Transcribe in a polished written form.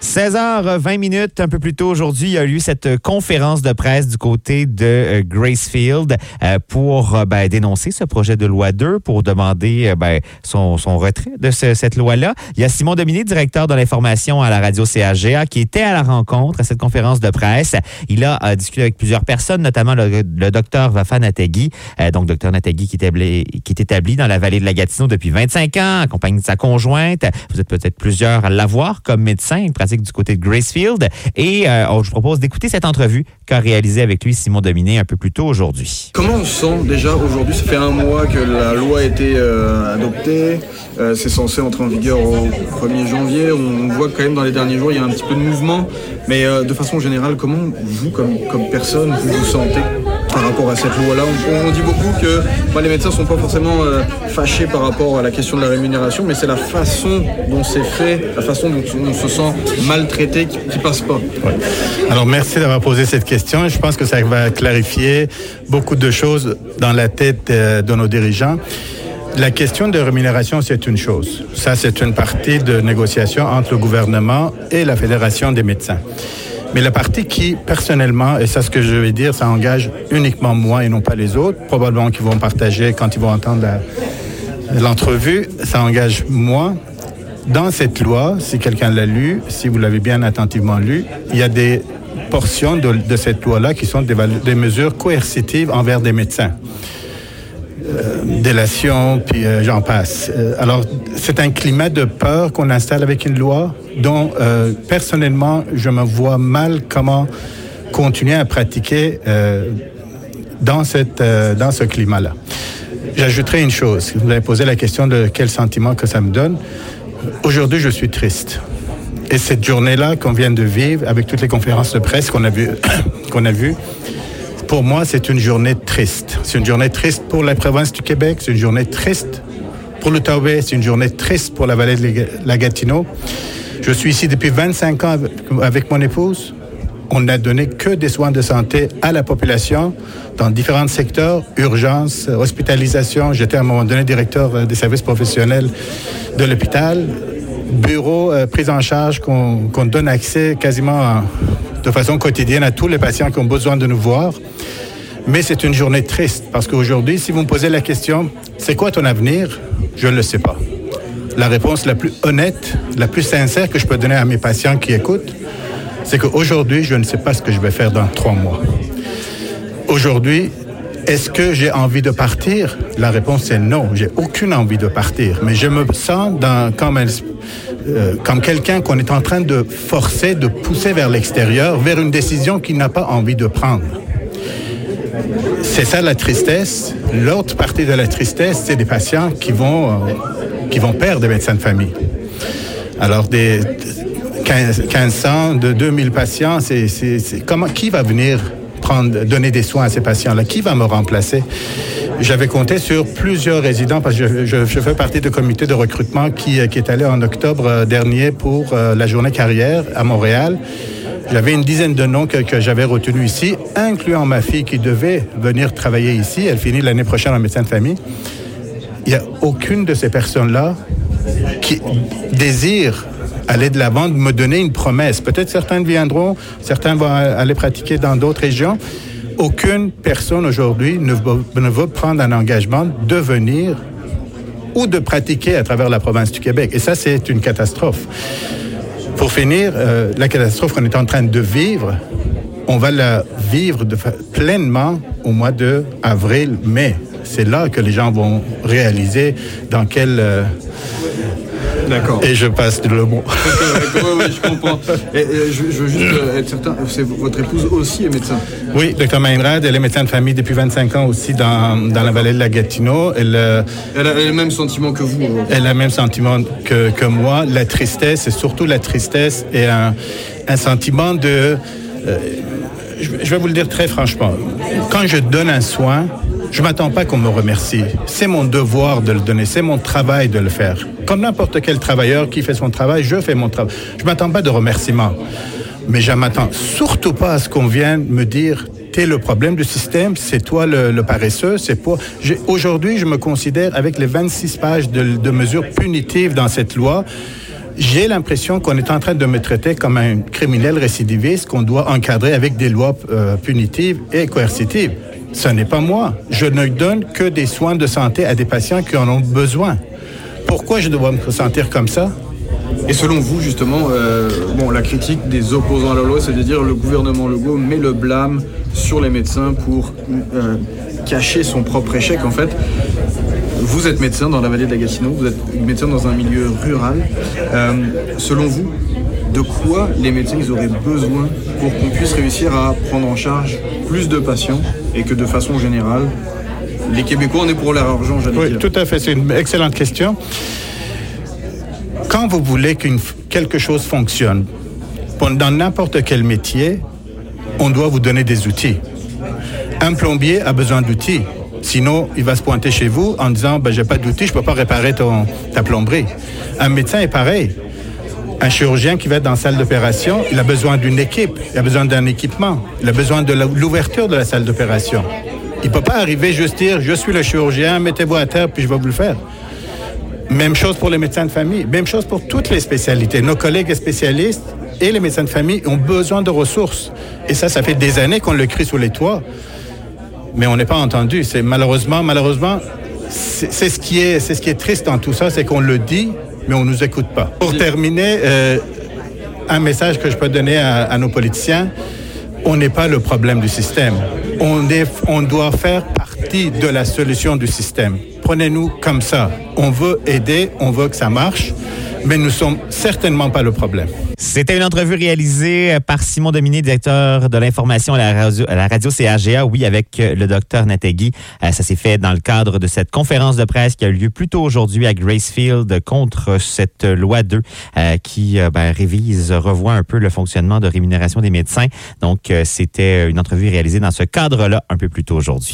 16h20, un peu plus tôt aujourd'hui, il y a eu cette conférence de presse du côté de Gracefield pour dénoncer ce projet de loi 2, pour demander son retrait de cette loi-là. Il y a Simon Dominier, directeur de l'information à la radio CHGA, qui était à la rencontre, à cette conférence de presse. Il a discuté avec plusieurs personnes, notamment le docteur Vafa Nategui, donc docteur Nategui qui est établi dans la vallée de la Gatineau depuis 25 ans, accompagné de sa conjointe. Vous êtes peut-être plusieurs à l'avoir comme médecin, il pratique du côté de Gracefield. Et je vous propose d'écouter cette entrevue qu'a réalisée avec lui Simon Dominier un peu plus tôt aujourd'hui. Comment on se sent déjà aujourd'hui? Ça fait un mois que la loi a été adoptée. C'est censé entrer en vigueur au 1er janvier. On voit quand même dans les derniers jours, il y a un petit peu de mouvement. Mais de façon générale, comment vous, comme personne, vous vous sentez par rapport à cette loi-là? On dit beaucoup que les médecins ne sont pas forcément fâchés par rapport à la question de la rémunération, mais c'est la façon dont c'est fait, la façon dont on se sent maltraité qui passe pas. Ouais. Alors, merci d'avoir posé cette question. Je pense que ça va clarifier beaucoup de choses dans la tête de nos dirigeants. La question de rémunération, c'est une chose. Ça, c'est une partie de négociation entre le gouvernement et la Fédération des médecins. Mais la partie qui, personnellement, et ça, ce que je vais dire, ça engage uniquement moi et non pas les autres, probablement qu'ils vont partager quand ils vont entendre l'entrevue, ça engage moi. Dans cette loi, si quelqu'un l'a lu, si vous l'avez bien attentivement lu, il y a des portions de cette loi-là qui sont des mesures coercitives envers des médecins. Délation, puis j'en passe. Alors, c'est un climat de peur qu'on installe avec une loi dont, personnellement, je me vois mal comment continuer à pratiquer dans ce climat-là. J'ajouterai une chose. Vous avez posé la question de quel sentiment que ça me donne. Aujourd'hui, je suis triste. Et cette journée-là qu'on vient de vivre, avec toutes les conférences de presse qu'on a vues, pour moi, c'est une journée triste. C'est une journée triste pour la province du Québec. C'est une journée triste pour l'Outaouais. C'est une journée triste pour la vallée de la Gatineau. Je suis ici depuis 25 ans avec mon épouse. On n'a donné que des soins de santé à la population dans différents secteurs, urgence, hospitalisation. J'étais à un moment donné directeur des services professionnels de l'hôpital. Bureau, prise en charge, qu'on donne accès quasiment de façon quotidienne à tous les patients qui ont besoin de nous voir. Mais c'est une journée triste parce qu'aujourd'hui, si vous me posez la question, c'est quoi ton avenir? Je ne le sais pas. La réponse la plus honnête, la plus sincère que je peux donner à mes patients qui écoutent, c'est qu'aujourd'hui, je ne sais pas ce que je vais faire dans 3 mois. Aujourd'hui, est-ce que j'ai envie de partir? La réponse est non. J'ai aucune envie de partir. Mais je me sens comme quelqu'un qu'on est en train de forcer, de pousser vers l'extérieur, vers une décision qu'il n'a pas envie de prendre. C'est ça la tristesse. L'autre partie de la tristesse, c'est des patients qui vont perdre des médecins de famille. Alors, des 1500, de 2000 patients, qui va venir donner des soins à ces patients-là? Qui va me remplacer? J'avais compté sur plusieurs résidents parce que je fais partie du comité de recrutement qui est allé en octobre dernier pour la journée carrière à Montréal. J'avais une dizaine de noms que j'avais retenus ici, incluant ma fille qui devait venir travailler ici. Elle finit l'année prochaine en médecin de famille. Il n'y a aucune de ces personnes-là qui désire aller de l'avant, de me donner une promesse. Peut-être certains viendront, certains vont aller pratiquer dans d'autres régions. Aucune personne aujourd'hui ne veut prendre un engagement de venir ou de pratiquer à travers la province du Québec. Et ça, c'est une catastrophe. Pour finir, la catastrophe qu'on est en train de vivre, on va la vivre pleinement au mois d'avril, mai. C'est là que les gens vont réaliser dans quel... D'accord. Et je passe le mot. Oui, je comprends. Et je veux juste être certain, c'est votre épouse aussi est médecin? Oui, Dr Mainrad, elle est médecin de famille depuis 25 ans aussi dans la vallée de la Gatineau. Elle a le même sentiment que vous? Elle a le même sentiment que moi. La tristesse, et surtout la tristesse, est un sentiment de... je vais vous le dire très franchement. Quand je donne un soin, je ne m'attends pas qu'on me remercie. C'est mon devoir de le donner. C'est mon travail de le faire. Comme n'importe quel travailleur qui fait son travail, je fais mon travail. Je ne m'attends pas de remerciements. Mais je ne m'attends surtout pas à ce qu'on vienne me dire « T'es le problème du système, c'est toi le paresseux, c'est pas... » Aujourd'hui, je me considère, avec les 26 pages de mesures punitives dans cette loi, J'ai l'impression qu'on est en train de me traiter comme un criminel récidiviste qu'on doit encadrer avec des lois punitives et coercitives. Ce n'est pas moi. Je ne donne que des soins de santé à des patients qui en ont besoin. Pourquoi je dois me sentir comme ça? Et selon vous, justement, la critique des opposants à la loi, c'est de dire que le gouvernement Legault met le blâme sur les médecins pour cacher son propre échec, en fait. Vous êtes médecin dans la vallée de la Gatineau, vous êtes médecin dans un milieu rural. Selon vous, de quoi les médecins ils auraient besoin pour qu'on puisse réussir à prendre en charge plus de patients et que de façon générale, les Québécois, on est pour leur argent, j'allais dire. Oui, tout à fait. C'est une excellente question. Quand vous voulez quelque chose fonctionne, dans n'importe quel métier, on doit vous donner des outils. Un plombier a besoin d'outils. Sinon, il va se pointer chez vous en disant « j'ai pas d'outils, je peux pas réparer ta plomberie ». Un médecin est pareil. Un chirurgien qui va être dans la salle d'opération, il a besoin d'une équipe, il a besoin d'un équipement, il a besoin de l'ouverture de la salle d'opération. Il ne peut pas arriver juste dire « je suis le chirurgien, mettez-vous à terre puis je vais vous le faire ». Même chose pour les médecins de famille, même chose pour toutes les spécialités. Nos collègues spécialistes et les médecins de famille ont besoin de ressources. Et ça fait des années qu'on le crie sous les toits, mais on n'est pas entendu. C'est malheureusement, c'est ce qui est triste dans tout ça, c'est qu'on le dit, mais on nous écoute pas. Pour terminer, un message que je peux donner à nos politiciens, on n'est pas le problème du système. On doit faire partie de la solution du système. Prenez-nous comme ça. On veut aider, on veut que ça marche, mais nous ne sommes certainement pas le problème. C'était une entrevue réalisée par Simon Dominier, directeur de l'information à la radio CRGA, oui, avec le docteur Nategui. Ça s'est fait dans le cadre de cette conférence de presse qui a eu lieu plus tôt aujourd'hui à Gracefield contre cette loi 2 qui revoit un peu le fonctionnement de rémunération des médecins. Donc, c'était une entrevue réalisée dans ce cadre-là un peu plus tôt aujourd'hui.